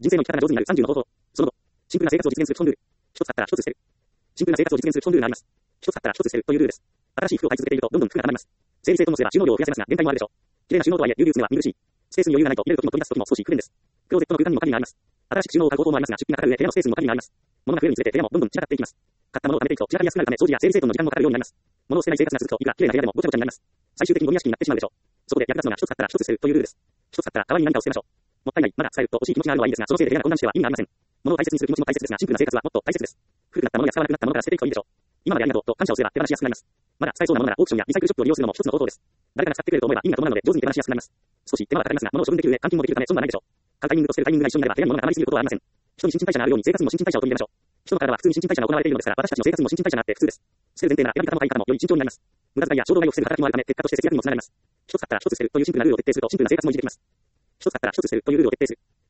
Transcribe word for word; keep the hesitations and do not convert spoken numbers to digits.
人生の生き方が上手になるさんじゅうの方法。その後、シンプルな生活を実現する基本ルール。一つあったら一つ捨てる。シンプルな生活を実現する基本ルールがあります。一つあったら一つ捨てるというルールです。新しい服を買い続けているとどんどん服が溜まります。整理整頓をすれば収納量を増やせますが限界もあるでしょう。綺麗な収納とはいえ流流詰めは見苦しい。スペースに余裕がないと入れる時も取り出す時も少し不便です。クローゼットの空間にも限りがあります。新しく収納を買う方法もありますが出費がかかる上部屋のスペースにも限りがあります。物が増えるにつれて部屋もどんどん散らかっていきます。買った物を貯めていくと散らかりやすくなるため掃除や整理整頓の時間もかかるようになります。物を捨てない生活が続くといくら綺麗な部屋でもごちゃごちゃになります。最終的にゴミ屋敷になってしまうでしょう。そこで役立つのが一つあったら一つ捨てるというルールです。一つあったら代わりに何かを捨てましょう。もったいない、まだ使えると欲しい気持ちがあるのはいいですが、そのせいで部屋が混乱しては意味がありません。物を大切にする気持ちも大切ですが、シンプルな生活はもっと大切です。古くなったものや使わなくなったものから捨てていくといいでしょう。今までありがとうと感謝をすれば手放しやすくなります。まだ使えそうなものならオークションやリサイクルショップを利用するのも一つの方法です。誰かが使ってくれると思えば意味が伴うので上手に手放しやすくなります。少し手間はかかりますが、物を処分できる上、換金もできるため損はないでしょう。買うタイミングと捨てるタイミングが一緒になれば部屋に物が溜まりすぎることはありません。人に新陳代謝があるように生活にも新陳代謝を取り入れましょう。人の体は普通に新陳代謝が行われているのですから、私たちの生活にも新陳代謝があって普通です。捨てる前提な選び方も買い方もより慎重になります。無駄遣いや衝動買いを防ぐ働きもあるため、結果として節約にもつながります。一つあったら一つ捨てるというシンプルなルールを徹底するとシンプルな生活も維持できます。一つあったら一つ捨てるというルールを徹底する。